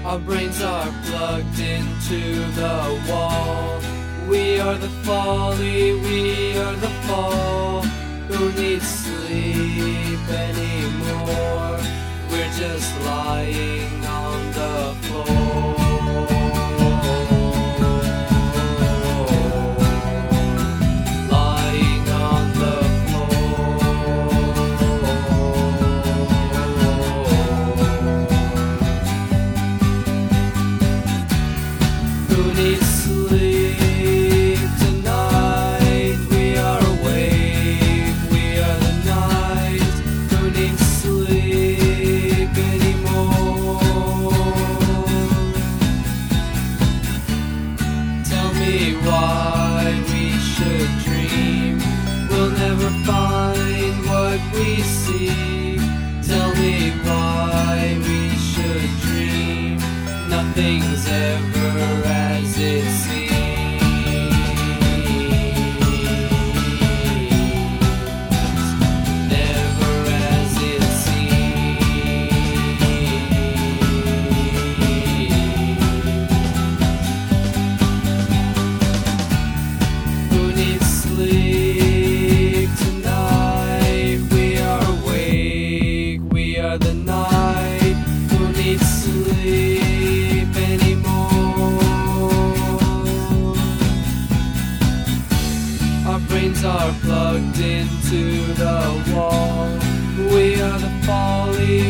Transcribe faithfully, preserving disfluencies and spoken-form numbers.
Our brains are plugged into the wall. We are the folly, we are the fall. Who needs sleep anymore? We're just lying on the floor. Lying on the floor. Who needs sleep tonight? We are awake, we are the night. Who needs sleep anymore? Tell me why we should dream. We'll never find what we seek. Tell me why we should dream. Nothing's ever as it seems. Never as it seems. Who needs sleep tonight? We are awake, we are the night. Who needs sleep anymore? Our brains are plugged into the wall. We are the folly,